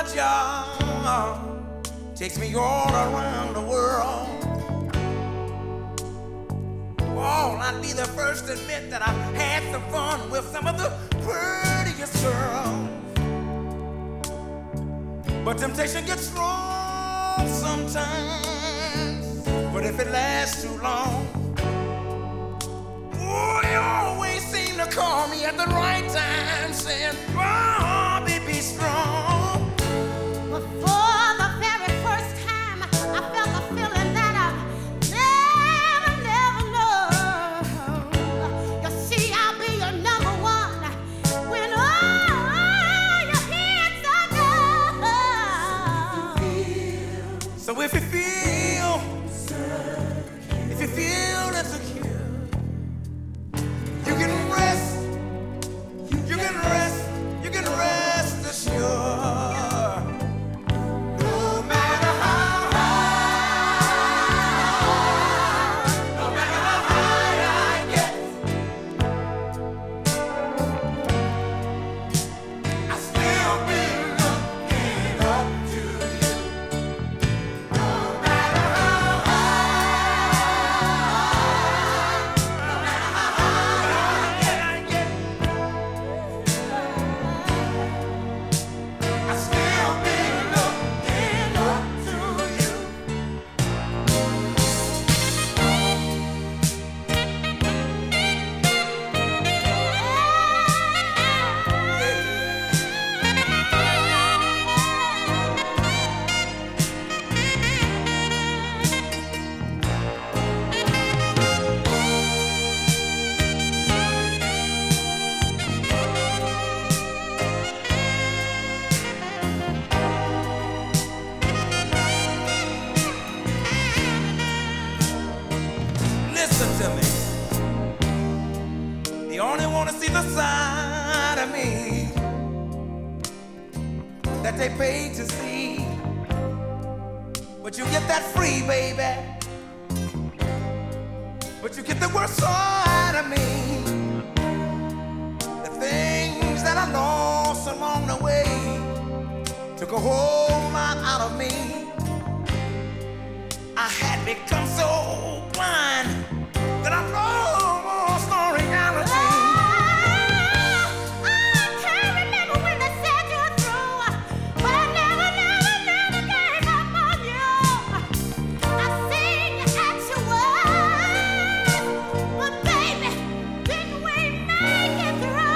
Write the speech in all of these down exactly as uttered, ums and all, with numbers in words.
my job takes me all around the world. Oh, I'd be the first to admit that I've had some fun with some of the prettiest girls. But temptation gets strong sometimes. But if it lasts too long, oh, you always seem to call me at the right time, saying, oh, baby, strong. But for the very first time, I felt a feeling that I never, never know. You see, I'll be your number one when all your hits are gone. So if you feel, if you feel insecure, you can rest, you can rest, you can rest assured. No matter how high, no matter how high I get, I still be looking up to you. No matter how high, no matter how high I get, I still be looking up to you. Listen to me. You only want to see the side of me that they paid to see, but you get that free, baby. But you get the worst side of me, the things that I lost along the way took a whole lot out of me. I had become so blind that I lost all reality. I can't remember when they said you were through, but I never, never, never gave up on you. I seen you at your worst, but baby, didn't we make it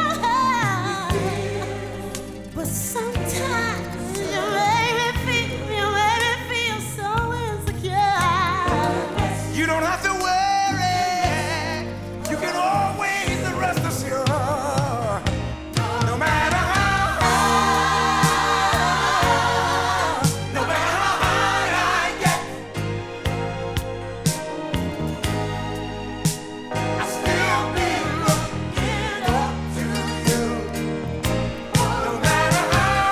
through? But sometimes you make me feel, you make me feel so insecure. You don't have to worry. You can always rest assured. No matter how high, no matter how high I get, I still be looking up to you. No matter how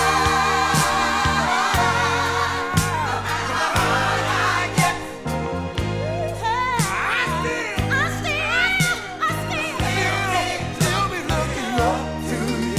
high, no matter how high I get, I still, I still, I still, still be looking up to you.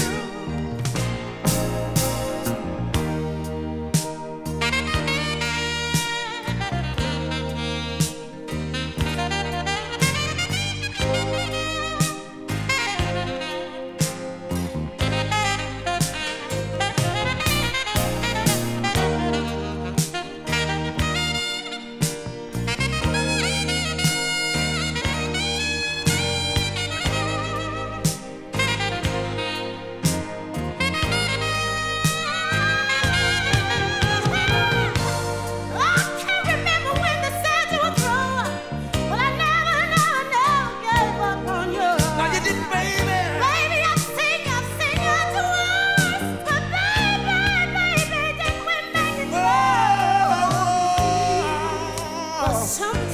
I can't remember when they said you were through, but I never, never, never gave up on you. No, you didn't, baby. Baby, I've seen you, I've seen you at your worst, but baby, baby, didn't we make it through? Oh, But some